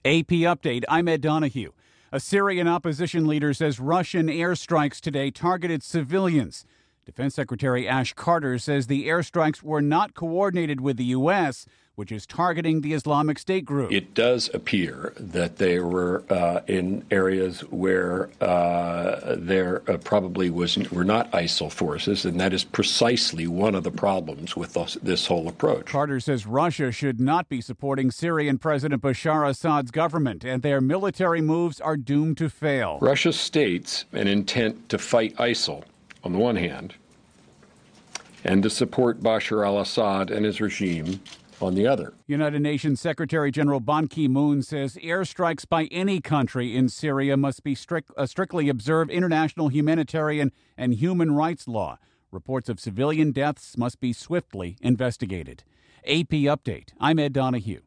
AP update, I'm Ed Donahue. A Syrian opposition leader says Russian airstrikes today targeted civilians. Defense Secretary Ash Carter says the airstrikes were not coordinated with the U.S., which is targeting the Islamic State group. It does appear that they were in areas where there probably were not ISIL forces, and that is precisely one of the problems with this whole approach. Carter says Russia should not be supporting Syrian President Bashar Assad's government, and their military moves are doomed to fail. Russia states an intent to fight ISIL on the one hand, and to support Bashar al-Assad and his regime on the other. United Nations Secretary General Ban Ki-moon says airstrikes by any country in Syria must be strictly observe international humanitarian and human rights law. Reports of civilian deaths must be swiftly investigated. AP Update. I'm Ed Donahue.